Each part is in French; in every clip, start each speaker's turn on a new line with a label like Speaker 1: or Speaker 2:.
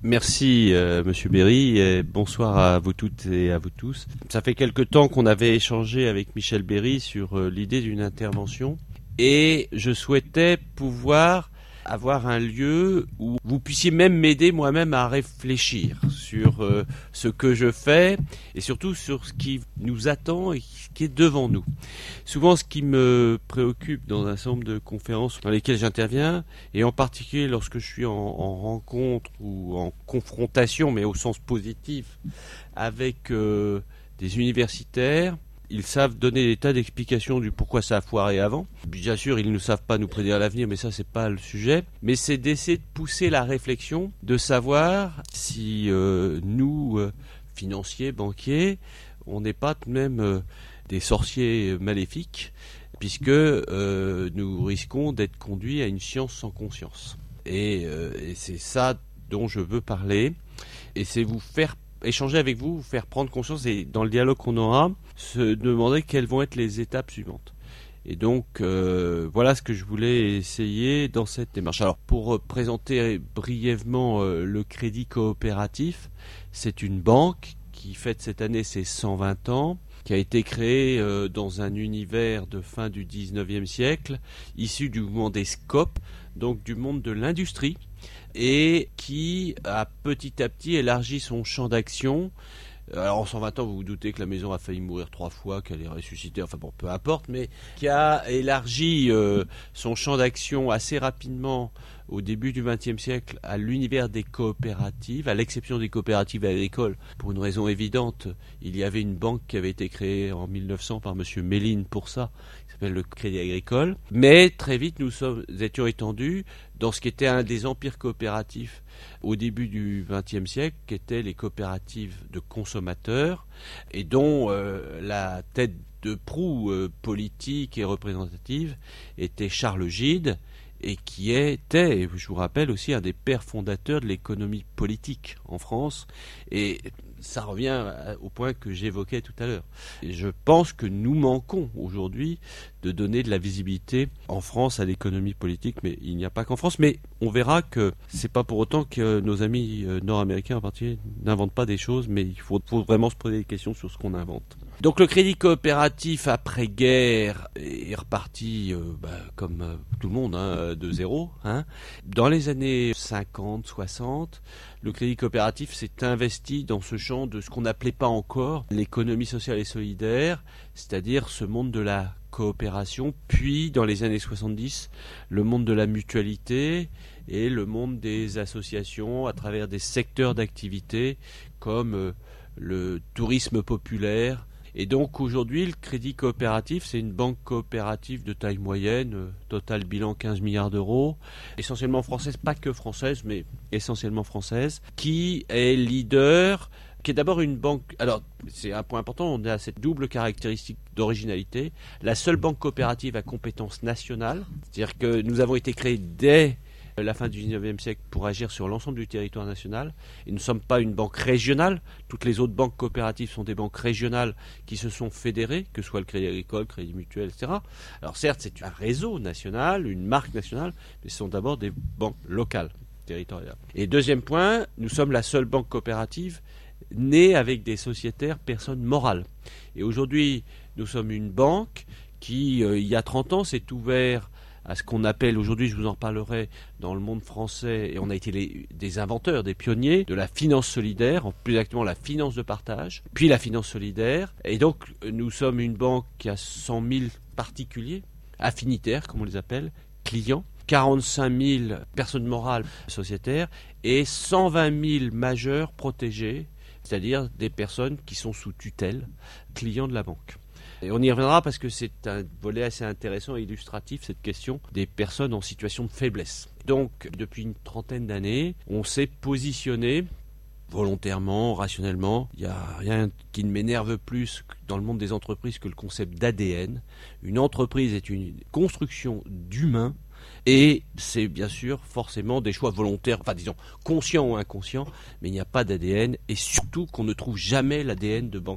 Speaker 1: Merci Monsieur Berry et bonsoir à vous toutes et à vous tous. Ça fait quelque temps qu'on avait échangé avec Michel Berry sur l'idée d'une intervention et je souhaitais pouvoir avoir un lieu où vous puissiez même m'aider moi-même à réfléchir sur ce que je fais et surtout sur ce qui nous attend et ce qui est devant nous. Souvent, ce qui me préoccupe dans un certain nombre de conférences dans lesquelles j'interviens, et en particulier lorsque je suis en rencontre ou en confrontation, mais au sens positif, avec des universitaires, ils savent donner des tas d'explications du pourquoi ça a foiré avant. Bien sûr, ils ne savent pas nous prédire l'avenir, mais ça, c'est pas le sujet. Mais c'est d'essayer de pousser la réflexion, de savoir si nous, financiers, banquiers, on n'est pas tout de même des sorciers maléfiques, puisque nous risquons d'être conduits à une science sans conscience. Et c'est ça dont je veux parler, et c'est vous faire échanger avec vous, vous faire prendre conscience, et dans le dialogue qu'on aura, se demander quelles vont être les étapes suivantes. Et donc, voilà ce que je voulais essayer dans cette démarche. Alors, pour présenter brièvement le Crédit Coopératif, c'est une banque qui fête cette année ses 120 ans, qui a été créée dans un univers de fin du 19e siècle, issu du mouvement des SCOP, donc du monde de l'industrie, et qui a petit à petit élargi son champ d'action. Alors en 120 ans, vous vous doutez que la maison a failli mourir 3 fois, qu'elle est ressuscitée, enfin bon, peu importe, mais qui a élargi son champ d'action assez rapidement au début du XXe siècle à l'univers des coopératives, à l'exception des coopératives agricoles. Pour une raison évidente, il y avait une banque qui avait été créée en 1900 par M. Méline pour ça, qui s'appelle le Crédit Agricole. Mais très vite, nous étions étendus dans ce qui était un des empires coopératifs au début du XXe siècle, qui étaient les coopératives de consommateurs, et dont la tête de proue politique et représentative était Charles Gide, et qui était, je vous rappelle aussi, un des pères fondateurs de l'économie politique en France. Et ça revient au point que j'évoquais tout à l'heure. Et je pense que nous manquons aujourd'hui de donner de la visibilité en France à l'économie politique, mais il n'y a pas qu'en France. Mais on verra que c'est pas pour autant que nos amis nord-américains en particulier n'inventent pas des choses, mais il faut vraiment se poser des questions sur ce qu'on invente. Donc le crédit coopératif après-guerre est reparti comme tout le monde, de zéro. Dans les années 50, 60, le crédit coopératif s'est investi dans ce champ de ce qu'on n'appelait pas encore l'économie sociale et solidaire, c'est-à-dire ce monde de la coopération, puis dans les années 70, le monde de la mutualité et le monde des associations à travers des secteurs d'activité comme le tourisme populaire. Et donc aujourd'hui, le crédit coopératif, c'est une banque coopérative de taille moyenne, total bilan 15 milliards d'euros, essentiellement française, pas que française, mais essentiellement française, qui est leader, qui est d'abord une banque. Alors, c'est un point important, on a cette double caractéristique d'originalité. La seule banque coopérative à compétence nationale, c'est-à-dire que nous avons été créés dès la fin du 19e siècle pour agir sur l'ensemble du territoire national. Et nous ne sommes pas une banque régionale. Toutes les autres banques coopératives sont des banques régionales qui se sont fédérées, que ce soit le Crédit Agricole, Crédit Mutuel, etc. Alors certes, c'est un réseau national, une marque nationale, mais ce sont d'abord des banques locales, territoriales. Et deuxième point, nous sommes la seule banque coopérative née avec des sociétaires personnes morales. Et aujourd'hui, nous sommes une banque qui, il y a 30 ans, s'est ouverte à ce qu'on appelle aujourd'hui, je vous en parlerai, dans le monde français, et on a été des inventeurs, des pionniers de la finance solidaire, plus exactement la finance de partage, puis la finance solidaire. Et donc, nous sommes une banque qui a 100 000 particuliers, affinitaires, comme on les appelle, clients, 45 000 personnes morales sociétaires, et 120 000 majeurs protégés, c'est-à-dire des personnes qui sont sous tutelle, clients de la banque. Et on y reviendra parce que c'est un volet assez intéressant et illustratif, cette question des personnes en situation de faiblesse. Donc, depuis une trentaine d'années, on s'est positionné volontairement, rationnellement. Il n'y a rien qui ne m'énerve plus dans le monde des entreprises que le concept d'ADN. Une entreprise est une construction d'humains. Et c'est bien sûr forcément des choix volontaires, enfin disons conscients ou inconscients, mais il n'y a pas d'ADN et surtout qu'on ne trouve jamais l'ADN de banquier.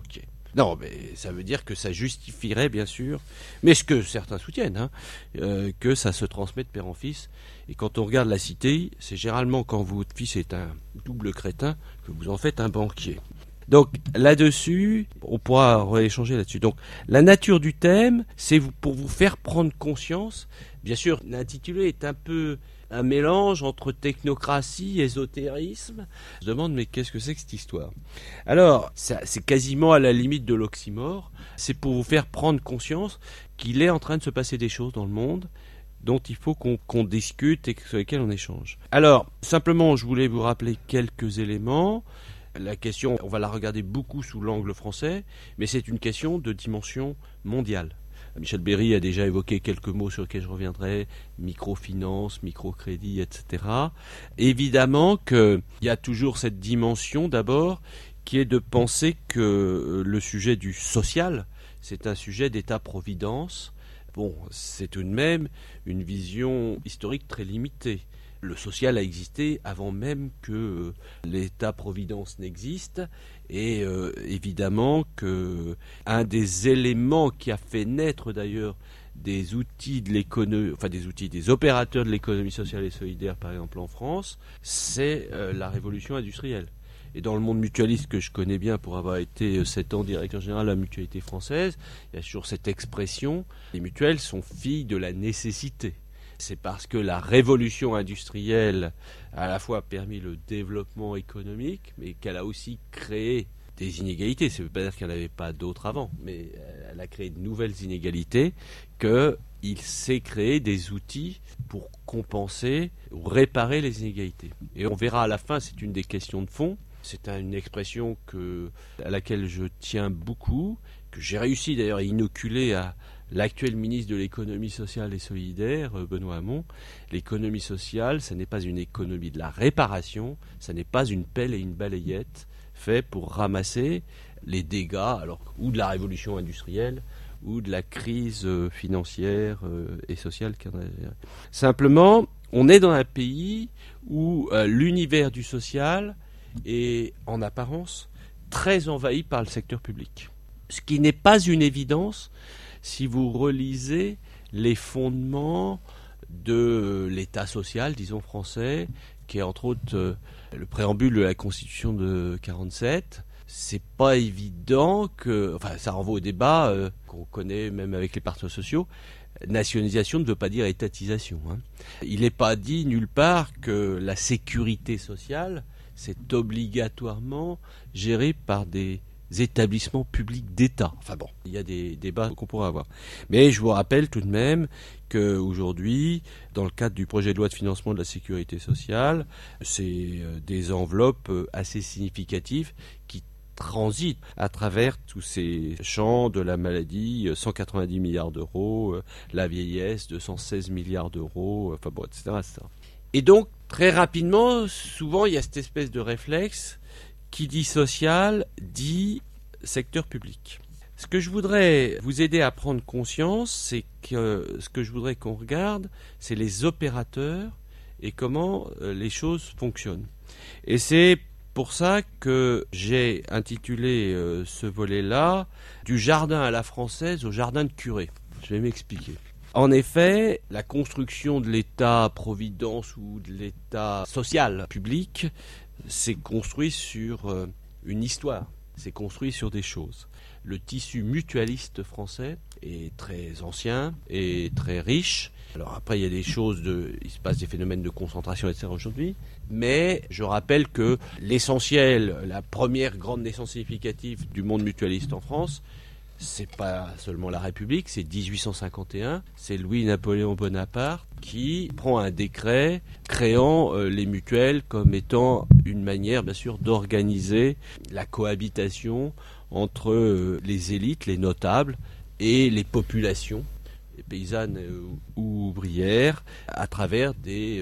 Speaker 1: Non, mais ça veut dire que ça justifierait, bien sûr, mais ce que certains soutiennent, que ça se transmet de père en fils. Et quand on regarde la cité, c'est généralement quand votre fils est un double crétin que vous en faites un banquier. Donc là-dessus, on pourra rééchanger là-dessus. Donc la nature du thème, c'est pour vous faire prendre conscience. Bien sûr, l'intitulé est un peu un mélange entre technocratie et ésotérisme. Je me demande, mais qu'est-ce que c'est que cette histoire ? Alors, c'est quasiment à la limite de l'oxymore. C'est pour vous faire prendre conscience qu'il est en train de se passer des choses dans le monde dont il faut qu'on discute et sur lesquelles on échange. Alors, simplement, je voulais vous rappeler quelques éléments. La question, on va la regarder beaucoup sous l'angle français, mais c'est une question de dimension mondiale. Michel Berry a déjà évoqué quelques mots sur lesquels je reviendrai, microfinance, microcrédit, etc. Évidemment qu'il y a toujours cette dimension d'abord qui est de penser que le sujet du social, c'est un sujet d'État-providence. Bon, c'est tout de même une vision historique très limitée. Le social a existé avant même que l'État-providence n'existe, et évidemment que un des éléments qui a fait naître d'ailleurs des outils de l'économie, enfin des opérateurs de l'économie sociale et solidaire par exemple en France, c'est la révolution industrielle. Et dans le monde mutualiste que je connais bien pour avoir été 7 ans directeur général de la mutualité française, il y a toujours cette expression, les mutuelles sont filles de la nécessité. C'est parce que la révolution industrielle a à la fois permis le développement économique, mais qu'elle a aussi créé des inégalités. Ça ne veut pas dire qu'elle n'avait pas d'autres avant, mais elle a créé de nouvelles inégalités, qu'il s'est créé des outils pour compenser ou réparer les inégalités. Et on verra à la fin, c'est une des questions de fond. C'est une expression à laquelle je tiens beaucoup, que j'ai réussi d'ailleurs à inoculer à l'actuel ministre de l'économie sociale et solidaire, Benoît Hamon. L'économie sociale, ce n'est pas une économie de la réparation, ce n'est pas une pelle et une balayette fait pour ramasser les dégâts ou de la révolution industrielle ou de la crise financière et sociale. Simplement, on est dans un pays où l'univers du social est en apparence très envahi par le secteur public. Ce qui n'est pas une évidence si vous relisez les fondements de l'État social, disons français, qui est entre autres le préambule de la Constitution de 1947. C'est pas évident que, enfin, ça renvoie au débat qu'on connaît même avec les partenaires sociaux. Nationalisation ne veut pas dire étatisation. Il n'est pas dit nulle part que la sécurité sociale, c'est obligatoirement géré par des établissements publics d'État. Enfin bon, il y a des débats qu'on pourra avoir. Mais je vous rappelle tout de même qu'aujourd'hui, dans le cadre du projet de loi de financement de la sécurité sociale, c'est des enveloppes assez significatives qui transitent à travers tous ces champs de la maladie, 190 milliards d'euros, la vieillesse, 216 milliards d'euros, enfin bon, etc., etc. Et donc, très rapidement, souvent, il y a cette espèce de réflexe qui dit social, dit secteur public. Ce que je voudrais vous aider à prendre conscience, c'est que ce que je voudrais qu'on regarde, c'est les opérateurs et comment les choses fonctionnent. Et c'est pour ça que j'ai intitulé ce volet-là « Du jardin à la française au jardin de curé ». Je vais m'expliquer. En effet, la construction de l'État-providence ou de l'État social public s'est construit sur une histoire, c'est construit sur des choses. Le tissu mutualiste français est très ancien et très riche. Alors après, il y a des choses, il se passe des phénomènes de concentration, etc. aujourd'hui. Mais je rappelle que l'essentiel, la première grande naissance significative du monde mutualiste en France, c'est pas seulement la République, c'est 1851, c'est Louis-Napoléon Bonaparte qui prend un décret créant les mutuelles comme étant une manière, bien sûr, d'organiser la cohabitation entre les élites, les notables et les populations, les paysannes ou ouvrières, à travers des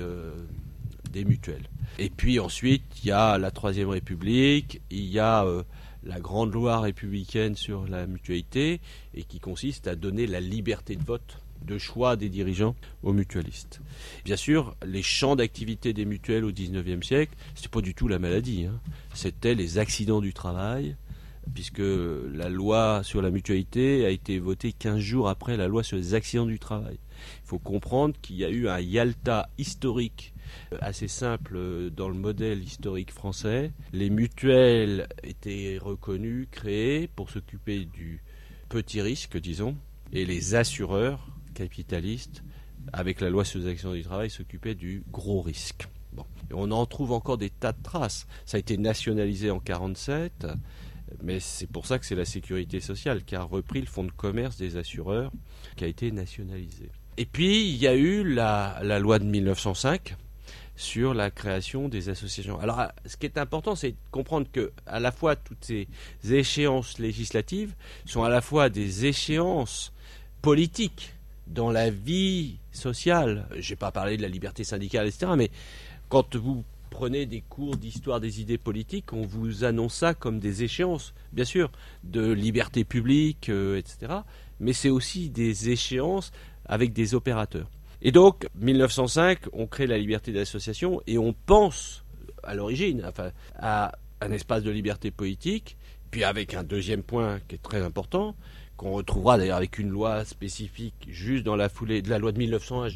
Speaker 1: mutuelles. Et puis ensuite, il y a la Troisième République, il y a la grande loi républicaine sur la mutualité et qui consiste à donner la liberté de vote, de choix des dirigeants aux mutualistes. Bien sûr, les champs d'activité des mutuelles au XIXe siècle, c'était pas du tout la maladie, c'était les accidents du travail, puisque la loi sur la mutualité a été votée 15 jours après la loi sur les accidents du travail. Il faut comprendre qu'il y a eu un Yalta historique assez simple dans le modèle historique français. Les mutuelles étaient reconnues, créées pour s'occuper du petit risque, disons, et les assureurs capitalistes, avec la loi sur les accidents du travail, s'occupaient du gros risque. Bon. Et on en trouve encore des tas de traces. Ça a été nationalisé en 1947, mais c'est pour ça que c'est la sécurité sociale qui a repris le fonds de commerce des assureurs, qui a été nationalisé. Et puis, il y a eu la loi de 1905 sur la création des associations. Alors, ce qui est important, c'est de comprendre que à la fois toutes ces échéances législatives sont à la fois des échéances politiques dans la vie sociale. Je n'ai pas parlé de la liberté syndicale, etc., mais quand vous prenez des cours d'histoire des idées politiques, on vous annonce ça comme des échéances, bien sûr, de liberté publique, etc., mais c'est aussi des échéances avec des opérateurs. Et donc, 1905, on crée la liberté d'association et on pense, à l'origine, à un espace de liberté politique, puis avec un deuxième point qui est très important, qu'on retrouvera d'ailleurs avec une loi spécifique juste dans la foulée de la loi de 1901,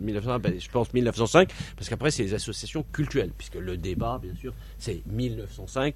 Speaker 1: je pense 1905, parce qu'après c'est les associations cultuelles, puisque le débat, bien sûr, c'est 1905,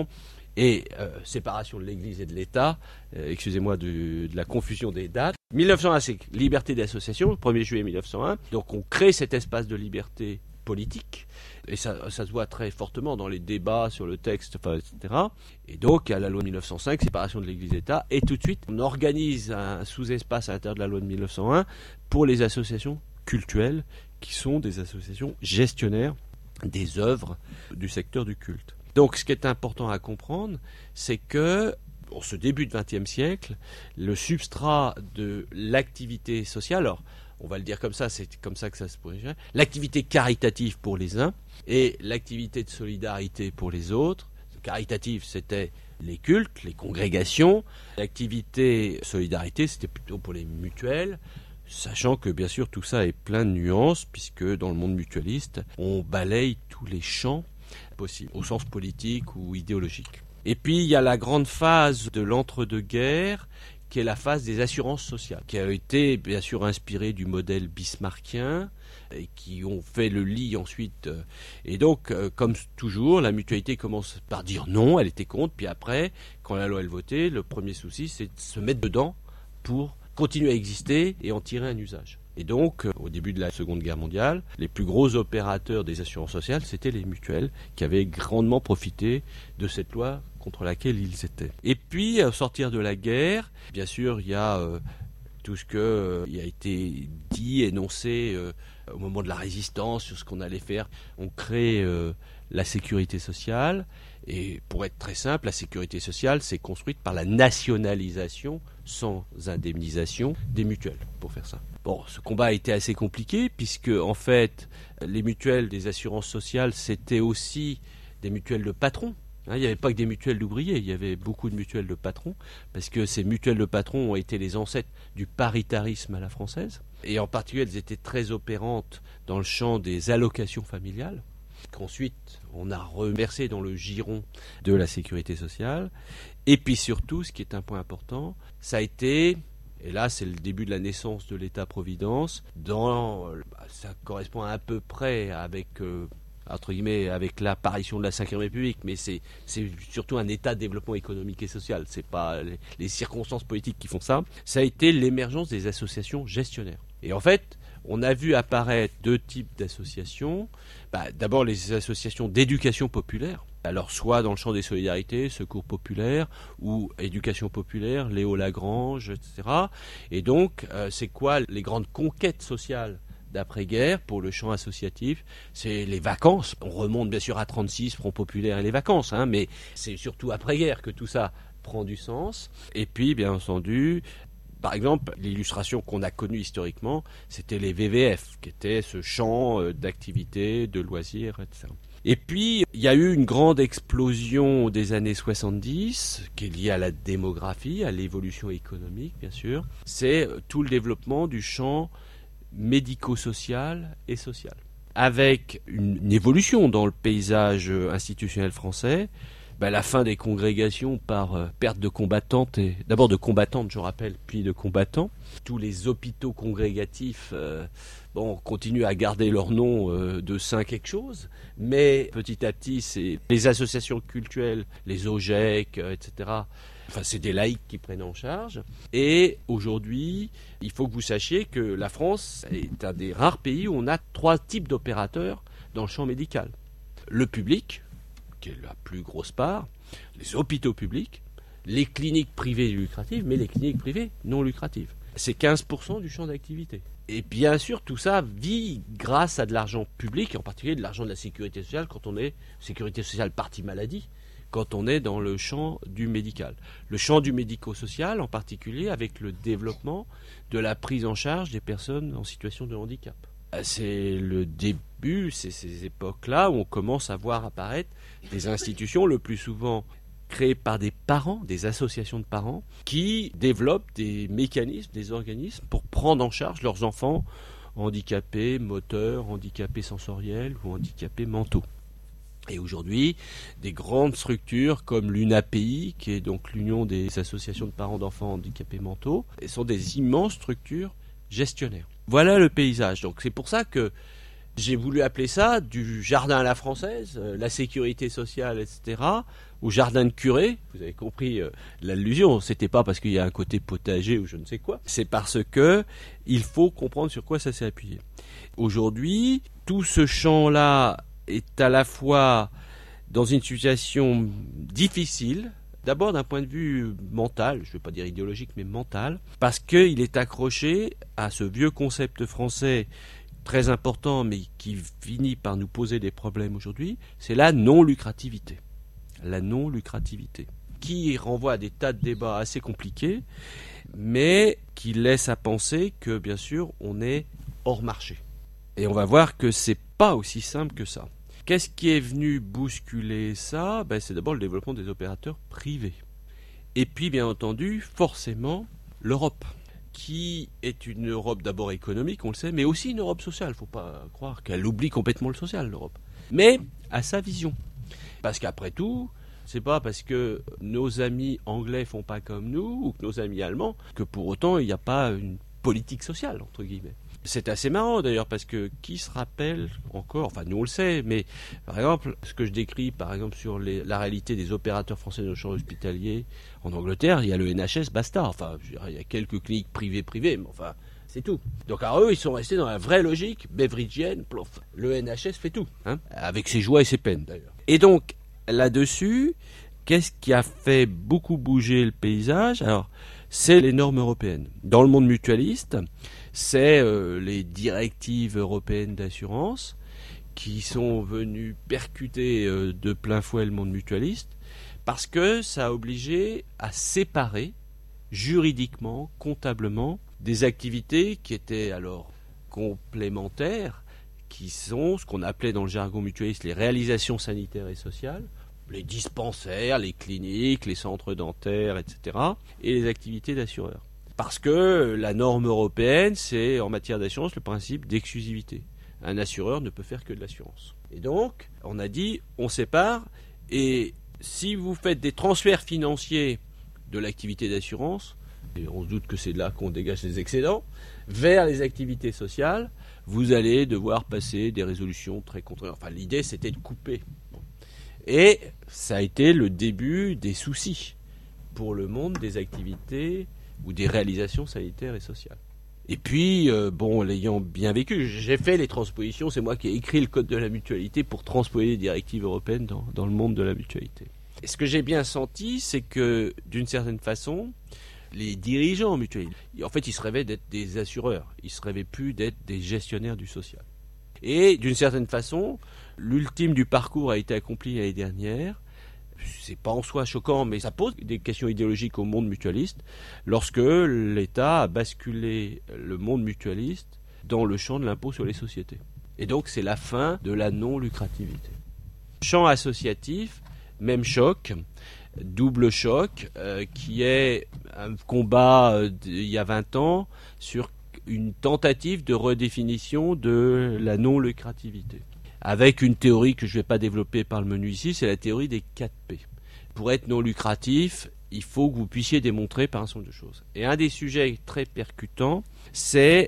Speaker 1: et séparation de l'Église et de l'État, excusez-moi de la confusion des dates. 1901, c'est liberté d'association, le 1er juillet 1901, donc on crée cet espace de liberté politique, et ça se voit très fortement dans les débats sur le texte, etc. Et donc, à la loi de 1905, séparation de l'Église et l'État, et tout de suite, on organise un sous-espace à l'intérieur de la loi de 1901 pour les associations cultuelles, qui sont des associations gestionnaires des œuvres du secteur du culte. Donc, ce qui est important à comprendre, c'est que, pour ce début du XXe siècle, le substrat de l'activité sociale, alors, on va le dire comme ça, c'est comme ça que ça se positionne, l'activité caritative pour les uns et l'activité de solidarité pour les autres. Caritative, c'était les cultes, les congrégations. L'activité solidarité, c'était plutôt pour les mutuelles, sachant que bien sûr tout ça est plein de nuances, puisque dans le monde mutualiste, on balaye tous les champs possibles, au sens politique ou idéologique. Et puis il y a la grande phase de l'entre-deux-guerres, qui est la phase des assurances sociales, qui a été bien sûr inspirée du modèle bismarckien, et qui ont fait le lit ensuite. Et donc, comme toujours, la mutualité commence par dire non, elle était contre, puis après, quand la loi est votée, le premier souci, c'est de se mettre dedans pour continuer à exister et en tirer un usage. Et donc, au début de la Seconde Guerre mondiale, les plus gros opérateurs des assurances sociales, c'était les mutuelles, qui avaient grandement profité de cette loi contre laquelle ils étaient. Et puis, au sortir de la guerre, bien sûr, il y a tout ce qui a été dit, énoncé au moment de la résistance sur ce qu'on allait faire. On crée la sécurité sociale, et pour être très simple, la sécurité sociale, c'est construite par la nationalisation sans indemnisation des mutuelles, pour faire ça. Bon, ce combat a été assez compliqué, puisque en fait, les mutuelles des assurances sociales, c'était aussi des mutuelles de patrons. Il n'y avait pas que des mutuelles d'ouvriers, il y avait beaucoup de mutuelles de patrons, parce que ces mutuelles de patrons ont été les ancêtres du paritarisme à la française, et en particulier elles étaient très opérantes dans le champ des allocations familiales, qu'ensuite on a reversé dans le giron de la sécurité sociale. Et puis surtout, ce qui est un point important, ça a été, et là c'est le début de la naissance de l'État-providence, ça correspond à peu près avec entre guillemets, avec l'apparition de la Ve République, mais c'est surtout un état de développement économique et social, c'est pas les circonstances politiques qui font ça. Ça a été l'émergence des associations gestionnaires. Et en fait, on a vu apparaître deux types d'associations. D'abord les associations d'éducation populaire, alors soit dans le champ des solidarités, secours populaire, ou éducation populaire, Léo Lagrange, etc. Et donc, c'est quoi les grandes conquêtes sociales d'après-guerre pour le champ associatif? C'est les vacances. On remonte bien sûr à 36, Front populaire et les vacances, mais c'est surtout après-guerre que tout ça prend du sens. Et puis, bien entendu, par exemple, l'illustration qu'on a connue historiquement, c'était les VVF, qui étaient ce champ d'activité, de loisirs, etc. Et puis, il y a eu une grande explosion des années 70, qui est liée à la démographie, à l'évolution économique, bien sûr. C'est tout le développement du champ médico-social et social, avec une évolution dans le paysage institutionnel français, la fin des congrégations par perte de combattantes, et d'abord de combattantes, je rappelle, puis de combattants. Tous les hôpitaux congrégatifs continuent à garder leur nom de saint quelque chose, mais petit à petit, c'est les associations cultuelles, les OGEC, etc., c'est des laïcs qui prennent en charge. Et aujourd'hui, il faut que vous sachiez que la France est un des rares pays où on a 3 types d'opérateurs dans le champ médical. Le public, qui est la plus grosse part, les hôpitaux publics, les cliniques privées lucratives, mais les cliniques privées non lucratives. C'est 15% du champ d'activité. Et bien sûr, tout ça vit grâce à de l'argent public, en particulier de l'argent de la sécurité sociale, quand on est sécurité sociale partie maladie, quand on est dans le champ du médical. Le champ du médico-social, en particulier, avec le développement de la prise en charge des personnes en situation de handicap. C'est le début, c'est ces époques-là où on commence à voir apparaître des institutions, le plus souvent créées par des parents, des associations de parents, qui développent des mécanismes, des organismes pour prendre en charge leurs enfants handicapés moteurs, handicapés sensoriels ou handicapés mentaux. Et aujourd'hui, des grandes structures comme l'UNAPI, qui est donc l'Union des associations de parents d'enfants handicapés mentaux, sont des immenses structures gestionnaires. Voilà le paysage. Donc c'est pour ça que j'ai voulu appeler ça du jardin à la française, la sécurité sociale, etc., au jardin de curé. Vous avez compris l'allusion. C'était pas parce qu'il y a un côté potager ou je ne sais quoi. C'est parce que il faut comprendre sur quoi ça s'est appuyé. Aujourd'hui, tout ce champ-là est à la fois dans une situation difficile, d'abord d'un point de vue mental, je ne vais pas dire idéologique, mais mental, parce qu'il est accroché à ce vieux concept français très important, mais qui finit par nous poser des problèmes aujourd'hui, c'est la non-lucrativité. La non-lucrativité, qui renvoie à des tas de débats assez compliqués, mais qui laisse à penser que, bien sûr, on est hors marché. Et on va voir que c'est pas aussi simple que ça. Qu'est-ce qui est venu bousculer ça ? C'est d'abord le développement des opérateurs privés. Et puis, bien entendu, forcément, l'Europe, qui est une Europe d'abord économique, on le sait, mais aussi une Europe sociale. Il ne faut pas croire qu'elle oublie complètement le social, l'Europe. Mais à sa vision. Parce qu'après tout, c'est pas parce que nos amis anglais font pas comme nous, ou que nos amis allemands, que pour autant il n'y a pas une politique sociale, entre guillemets. C'est assez marrant d'ailleurs parce que qui se rappelle encore, enfin nous on le sait, mais par exemple ce que je décris par exemple sur la réalité des opérateurs français de champ hospitalier en Angleterre, il y a le NHS, basta, enfin il y a quelques cliniques privées, mais enfin c'est tout. Donc alors eux ils sont restés dans la vraie logique beveridgienne, plof, le NHS fait tout, avec ses joies et ses peines d'ailleurs. Et donc là-dessus, qu'est-ce qui a fait beaucoup bouger le paysage ? Alors c'est les normes européennes. Dans le monde mutualiste, c'est les directives européennes d'assurance qui sont venues percuter de plein fouet le monde mutualiste parce que ça a obligé à séparer juridiquement, comptablement, des activités qui étaient alors complémentaires, qui sont ce qu'on appelait dans le jargon mutualiste les réalisations sanitaires et sociales, les dispensaires, les cliniques, les centres dentaires, etc., et les activités d'assureurs. Parce que la norme européenne, c'est en matière d'assurance le principe d'exclusivité. Un assureur ne peut faire que de l'assurance. Et donc, on a dit, on sépare, et si vous faites des transferts financiers de l'activité d'assurance, et on se doute que c'est de là qu'on dégage les excédents, vers les activités sociales, vous allez devoir passer des résolutions très contraires. Enfin, l'idée, c'était de couper. Et ça a été le début des soucis pour le monde des activités ou des réalisations sanitaires et sociales. Et puis, l'ayant bien vécu, j'ai fait les transpositions, c'est moi qui ai écrit le code de la mutualité pour transposer les directives européennes dans le monde de la mutualité. Et ce que j'ai bien senti, c'est que, d'une certaine façon, les dirigeants mutualistes, en fait, ils se rêvaient d'être des assureurs, ils se rêvaient plus d'être des gestionnaires du social. Et d'une certaine façon, l'ultime du parcours a été accompli l'année dernière. C'est pas en soi choquant, mais ça pose des questions idéologiques au monde mutualiste lorsque l'État a basculé le monde mutualiste dans le champ de l'impôt sur les sociétés. Et donc c'est la fin de la non-lucrativité. Champ associatif, même choc, double choc, qui est un combat il y a 20 ans sur une tentative de redéfinition de la non-lucrativité. Avec une théorie que je ne vais pas développer par le menu ici, c'est la théorie des 4 P. pour être non lucratif, il faut que vous puissiez démontrer par un certain nombre de choses. Et un des sujets très percutants, c'est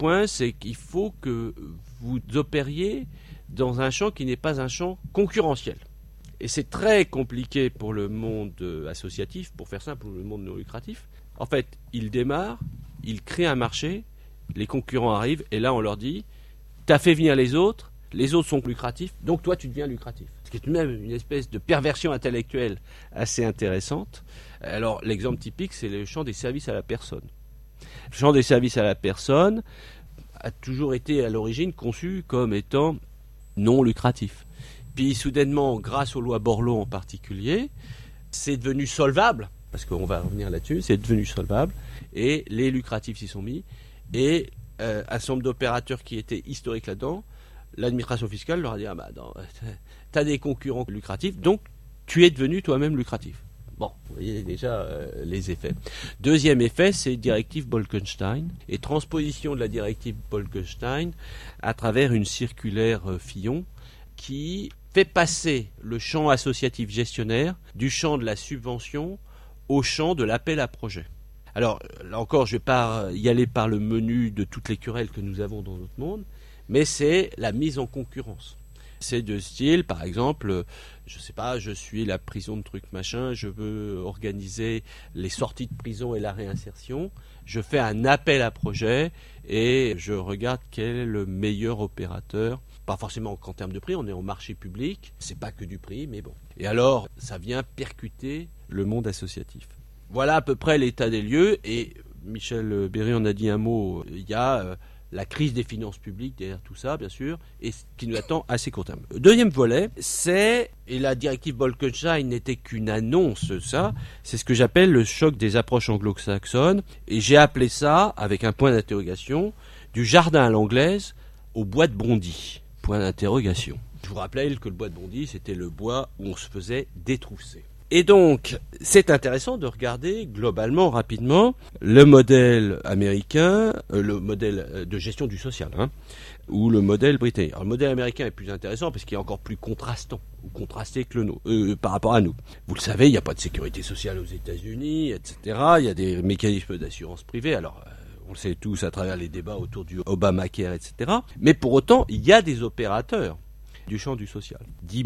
Speaker 1: qu'il faut que vous opériez dans un champ qui n'est pas un champ concurrentiel. Et c'est très compliqué pour le monde associatif, pour faire simple, pour le monde non lucratif. En fait, il démarre, il crée un marché, les concurrents arrivent, et là on leur dit, t'as fait venir les autres sont lucratifs, donc toi tu deviens lucratif. Ce qui est même une espèce de perversion intellectuelle assez intéressante. Alors l'exemple typique, c'est le champ des services à la personne. Le champ des services à la personne a toujours été à l'origine conçu comme étant non lucratif. Puis soudainement, grâce aux lois Borloo en particulier, c'est devenu solvable, parce qu'on va revenir là-dessus, c'est devenu solvable, et les lucratifs s'y sont mis, et un certain nombre d'opérateurs qui étaient historiques là-dedans, l'administration fiscale leur a dit « Ah bah non, t'as des concurrents lucratifs, donc tu es devenu toi-même lucratif ». Bon, vous voyez déjà les effets. Deuxième effet, c'est directive Bolkestein et transposition de la directive Bolkestein à travers une circulaire Fillon qui fait passer le champ associatif gestionnaire du champ de la subvention au champ de l'appel à projet. Alors, là encore, je ne vais pas y aller par le menu de toutes les querelles que nous avons dans notre monde, mais c'est la mise en concurrence. C'est de style, par exemple, je sais pas, je suis la prison de truc machin, je veux organiser les sorties de prison et la réinsertion, je fais un appel à projet et je regarde quel est le meilleur opérateur, pas forcément qu'en termes de prix, on est en marché public, c'est pas que du prix, mais bon. Et alors, ça vient percuter le monde associatif. Voilà à peu près l'état des lieux, et Michel Berry en a dit un mot, il y a la crise des finances publiques derrière tout ça, bien sûr, et ce qui nous attend à assez court terme. Le deuxième volet, et la directive Bolkestein n'était qu'une annonce, c'est ce que j'appelle le choc des approches anglo-saxonnes, et j'ai appelé ça, avec un point d'interrogation, du jardin à l'anglaise au bois de Bondy. Point d'interrogation. Je vous rappelle que le bois de Bondy, c'était le bois où on se faisait détrousser. Et donc, c'est intéressant de regarder globalement, rapidement, le modèle américain, le modèle de gestion du social, ou le modèle britannique. Alors, le modèle américain est plus intéressant parce qu'il est encore plus contrastant, ou contrasté que le nôtre, par rapport à nous. Vous le savez, il n'y a pas de sécurité sociale aux États-Unis, etc. Il y a des mécanismes d'assurance privée. Alors, on le sait tous à travers les débats autour du Obamacare, etc. Mais pour autant, il y a des opérateurs du champ du social.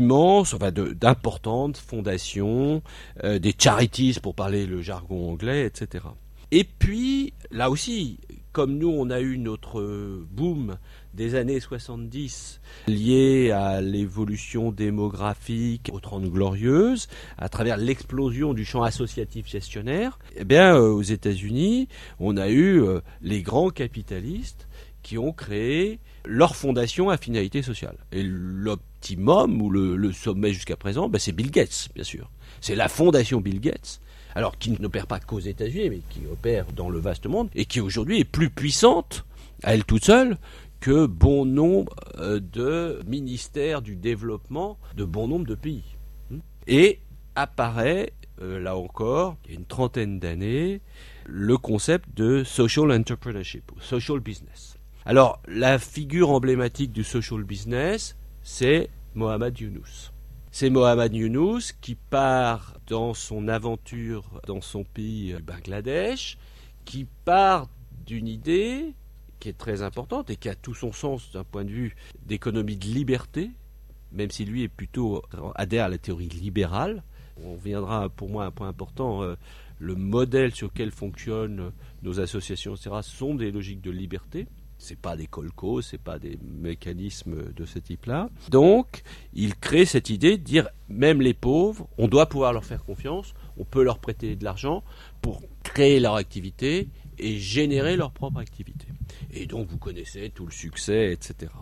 Speaker 1: D'importantes fondations, des charities pour parler le jargon anglais, etc. Et puis, là aussi, comme nous, on a eu notre boom des années 70 lié à l'évolution démographique aux 30 Glorieuses, à travers l'explosion du champ associatif gestionnaire, aux États-Unis, on a eu les grands capitalistes qui ont créé leur fondation à finalité sociale. Et l'optimum, ou le sommet jusqu'à présent, c'est Bill Gates, bien sûr. C'est la fondation Bill Gates, alors qui n'opère pas qu'aux États-Unis, mais qui opère dans le vaste monde, et qui aujourd'hui est plus puissante, à elle toute seule, que bon nombre de ministères du développement de bon nombre de pays. Et apparaît, là encore, il y a une trentaine d'années, le concept de social entrepreneurship, social business. Alors, la figure emblématique du social business, c'est Mohamed Younous. C'est Mohamed Younous qui part dans son aventure dans son pays, le Bangladesh, qui part d'une idée qui est très importante et qui a tout son sens d'un point de vue d'économie de liberté, même si lui est plutôt adhère à la théorie libérale. On reviendra pour moi à un point important, le modèle sur lequel fonctionnent nos associations, etc., sont des logiques de liberté. C'est pas des colcos, c'est pas des mécanismes de ce type-là. Donc, il crée cette idée de dire, même les pauvres, on doit pouvoir leur faire confiance, on peut leur prêter de l'argent pour créer leur activité et générer leur propre activité. Et donc, vous connaissez tout le succès, etc.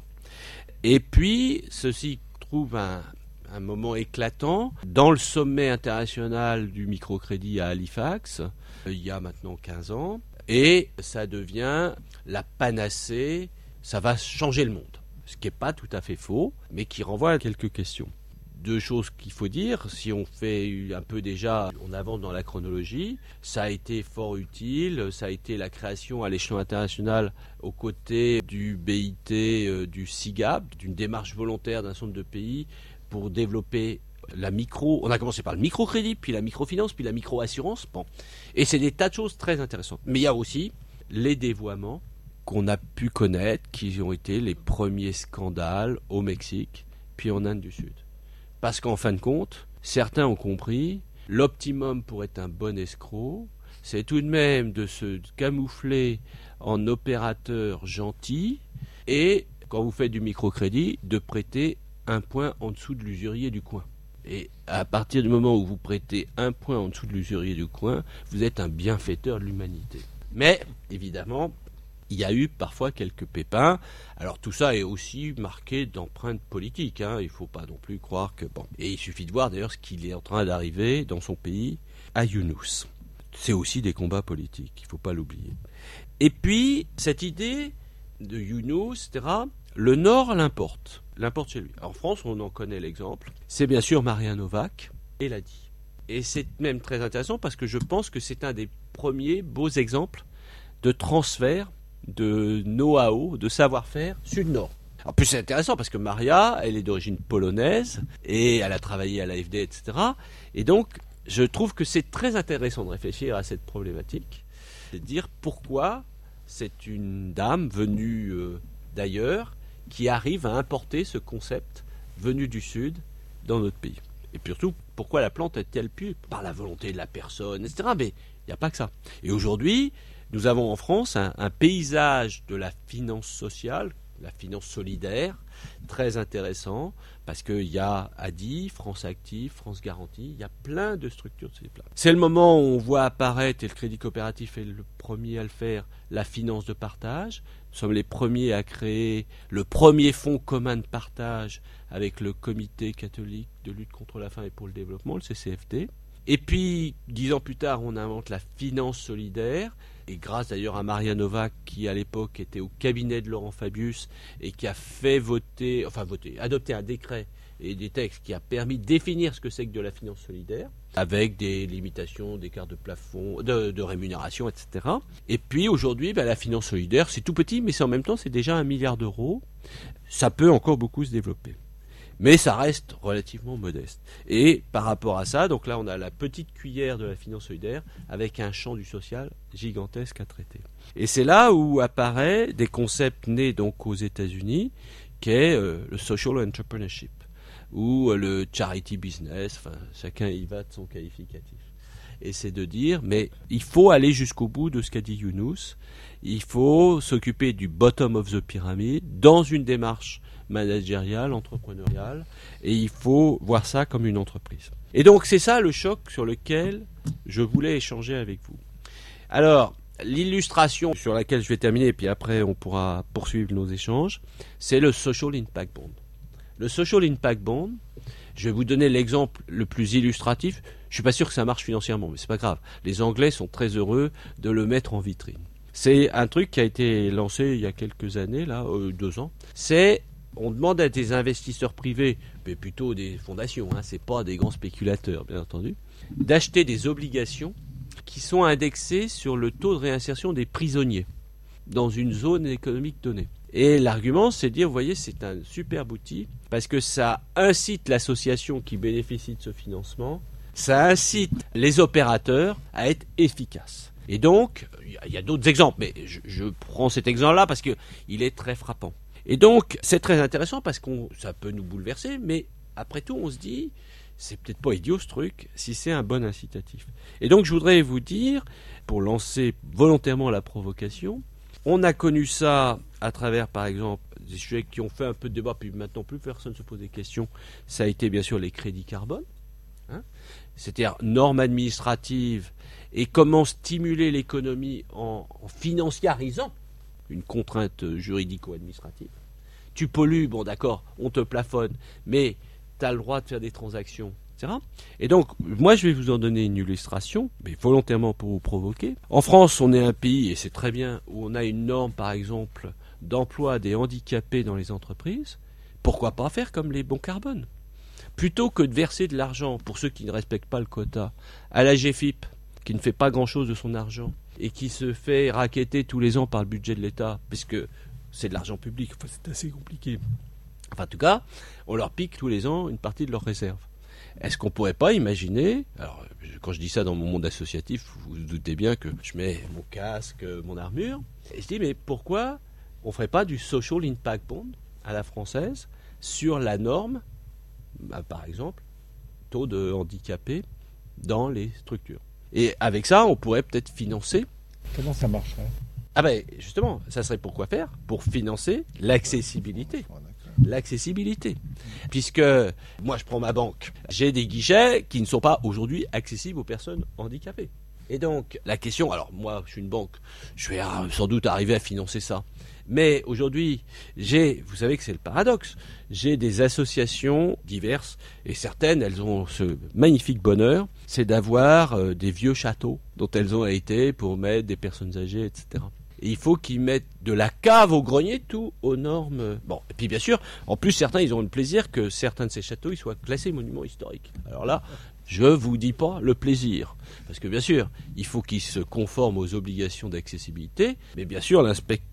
Speaker 1: Et puis, ceci trouve un moment éclatant dans le sommet international du microcrédit à Halifax, il y a maintenant 15 ans. Et ça devient la panacée, ça va changer le monde. Ce qui n'est pas tout à fait faux, mais qui renvoie à quelques questions. Deux choses qu'il faut dire, si on fait un peu déjà, on avance dans la chronologie, ça a été fort utile, ça a été la création à l'échelon international aux côtés du BIT, du SIGAP, d'une démarche volontaire d'un certain nombre de pays pour développer On a commencé par le microcrédit, puis la microfinance, puis la microassurance. Bon. Et c'est des tas de choses très intéressantes. Mais il y a aussi les dévoiements qu'on a pu connaître, qui ont été les premiers scandales au Mexique, puis en Inde du Sud. Parce qu'en fin de compte, certains ont compris, l'optimum pour être un bon escroc, c'est tout de même de se camoufler en opérateur gentil et, quand vous faites du microcrédit, de prêter un point en dessous de l'usurier du coin. Et à partir du moment où vous prêtez un point en dessous de l'usurier du coin, vous êtes un bienfaiteur de l'humanité. Mais, évidemment, il y a eu parfois quelques pépins. Alors tout ça est aussi marqué d'empreintes politiques. Il ne faut pas non plus croire que... Bon. Et il suffit de voir d'ailleurs ce qu'il est en train d'arriver dans son pays, à Younous. C'est aussi des combats politiques, il ne faut pas l'oublier. Et puis, cette idée de Younous, etc., le Nord l'importe chez lui. En France, on en connaît l'exemple. C'est bien sûr Maria Novak, et l'a dit. Et c'est même très intéressant parce que je pense que c'est un des premiers beaux exemples de transfert de know-how, de savoir-faire Sud-Nord. En plus, c'est intéressant parce que Maria, elle est d'origine polonaise et elle a travaillé à l'AFD, etc. Et donc, je trouve que c'est très intéressant de réfléchir à cette problématique, de dire pourquoi c'est une dame venue d'ailleurs qui arrive à importer ce concept venu du Sud dans notre pays. Et puis surtout, pourquoi la plante est-elle pu par la volonté de la personne, etc. Mais il n'y a pas que ça. Et aujourd'hui, nous avons en France un paysage de la finance sociale, la finance solidaire, très intéressant, parce qu'il y a ADI, France Active, France Garantie, il y a plein de structures de ces plans. C'est le moment où on voit apparaître, et le Crédit Coopératif est le premier à le faire, la finance de partage. Nous sommes les premiers à créer le premier fonds commun de partage avec le Comité catholique de lutte contre la faim et pour le développement, le CCFD. Et puis, 10 ans plus tard, on invente la finance solidaire, et grâce d'ailleurs à Maria Novak, qui à l'époque était au cabinet de Laurent Fabius, et qui a fait adopter un décret et des textes qui a permis de définir ce que c'est que de la finance solidaire, avec des limitations d'écart de plafond, de rémunération, etc. Et puis aujourd'hui, la finance solidaire, c'est tout petit, mais en même temps, c'est déjà 1 milliard d'euros. Ça peut encore beaucoup se développer. Mais ça reste relativement modeste. Et par rapport à ça, donc là on a la petite cuillère de la finance solidaire avec un champ du social gigantesque à traiter. Et c'est là où apparaît des concepts nés donc aux États-Unis, qui est le social entrepreneurship ou le charity business. Enfin, chacun y va de son qualificatif. Et c'est de dire, mais il faut aller jusqu'au bout de ce qu'a dit Younous. Il faut s'occuper du bottom of the pyramid dans une démarche managériale, entrepreneuriale, et il faut voir ça comme une entreprise. Et donc c'est ça le choc sur lequel je voulais échanger avec vous. Alors, l'illustration sur laquelle je vais terminer, et puis après on pourra poursuivre nos échanges, c'est le Social Impact Bond. Le Social Impact Bond, je vais vous donner l'exemple le plus illustratif. Je ne suis pas sûr que ça marche financièrement, mais c'est pas grave. Les Anglais sont très heureux de le mettre en vitrine. C'est un truc qui a été lancé il y a quelques années, 2 ans. On demande à des investisseurs privés, mais plutôt des fondations, c'est pas des grands spéculateurs, bien entendu, d'acheter des obligations qui sont indexées sur le taux de réinsertion des prisonniers dans une zone économique donnée. Et l'argument, c'est de dire, vous voyez, c'est un superbe outil, parce que ça incite l'association qui bénéficie de ce financement, ça incite les opérateurs à être efficaces. Et donc, il y a d'autres exemples, mais je prends cet exemple-là parce qu'il est très frappant. Et donc, c'est très intéressant parce que ça peut nous bouleverser, mais après tout, on se dit, c'est peut-être pas idiot ce truc, si c'est un bon incitatif. Et donc, je voudrais vous dire, pour lancer volontairement la provocation, on a connu ça à travers, par exemple, des sujets qui ont fait un peu de débat, puis maintenant plus personne ne se pose des questions. Ça a été bien sûr les crédits carbone, c'est-à-dire normes administratives et comment stimuler l'économie en financiarisant une contrainte juridico-administrative. Tu pollues, bon d'accord, on te plafonne, mais tu as le droit de faire des transactions, etc. Et donc, moi je vais vous en donner une illustration, mais volontairement pour vous provoquer. En France, on est un pays, et c'est très bien, où on a une norme, par exemple, d'emploi des handicapés dans les entreprises. Pourquoi pas faire comme les bons carbone ? Plutôt que de verser de l'argent, pour ceux qui ne respectent pas le quota, à la GFIP, qui ne fait pas grand-chose de son argent, et qui se fait racketter tous les ans par le budget de l'État, puisque c'est de l'argent public, c'est assez compliqué. Enfin, en tout cas, on leur pique tous les ans une partie de leurs réserves. Est-ce qu'on pourrait pas imaginer, alors quand je dis ça dans mon monde associatif, vous vous doutez bien que je mets mon casque, mon armure, et je dis mais pourquoi on ferait pas du social impact bond à la française sur la norme, par exemple, taux de handicapés dans les structures. Et avec ça, on pourrait peut-être financer.
Speaker 2: Comment ça marcherait ?
Speaker 1: Ah ben justement, ça serait pour quoi faire ? Pour financer l'accessibilité. L'accessibilité. Puisque moi je prends ma banque, j'ai des guichets qui ne sont pas aujourd'hui accessibles aux personnes handicapées. Et donc la question, alors moi je suis une banque, je vais sans doute arriver à financer ça. Mais aujourd'hui, vous savez que c'est le paradoxe, j'ai des associations diverses et certaines, elles ont ce magnifique bonheur, c'est d'avoir des vieux châteaux dont elles ont été pour mettre des personnes âgées, etc. Et il faut qu'ils mettent de la cave au grenier, tout aux normes. Bon, et puis bien sûr, en plus certains, ils ont le plaisir que certains de ces châteaux, ils soient classés monuments historiques. Alors là, je vous dis pas le plaisir, parce que bien sûr, il faut qu'ils se conforment aux obligations d'accessibilité, mais bien sûr,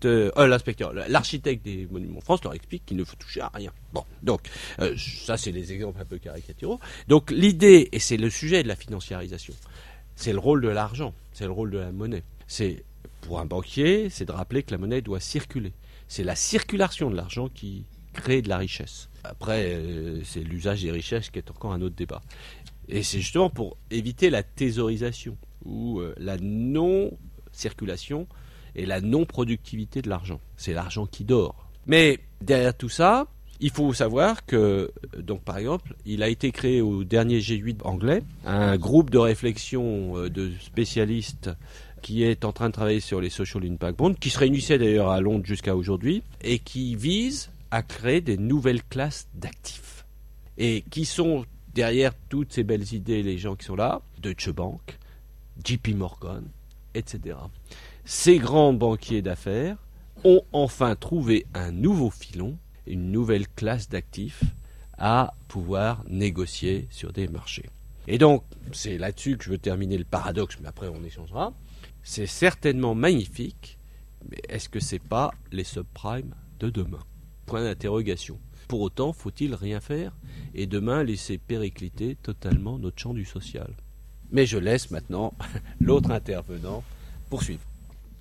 Speaker 1: l'architecte des monuments de France leur explique qu'il ne faut toucher à rien. Bon, donc ça, c'est les exemples un peu caricaturaux. Donc l'idée, et c'est le sujet de la financiarisation, c'est le rôle de l'argent, c'est le rôle de la monnaie. C'est pour un banquier, c'est de rappeler que la monnaie doit circuler. C'est la circulation de l'argent qui crée de la richesse. Après, c'est l'usage des richesses qui est encore un autre débat. Et c'est justement pour éviter la thésaurisation ou la non-circulation et la non-productivité de l'argent. C'est l'argent qui dort. Mais derrière tout ça, il faut savoir que, donc par exemple, il a été créé au dernier G8 anglais un groupe de réflexion de spécialistes qui est en train de travailler sur les social impact bonds, qui se réunissait d'ailleurs à Londres jusqu'à aujourd'hui, et qui vise à créer des nouvelles classes d'actifs. Et qui sont derrière toutes ces belles idées, les gens qui sont là, Deutsche Bank, JP Morgan, etc. Ces grands banquiers d'affaires ont enfin trouvé un nouveau filon, une nouvelle classe d'actifs à pouvoir négocier sur des marchés. Et donc, c'est là-dessus que je veux terminer le paradoxe, mais après on échangera. C'est certainement magnifique, mais est-ce que c'est pas les subprimes de demain ? Point d'interrogation. Pour autant, faut-il rien faire et demain laisser péricliter totalement notre champ du social ? Mais je laisse maintenant l'autre intervenant poursuivre.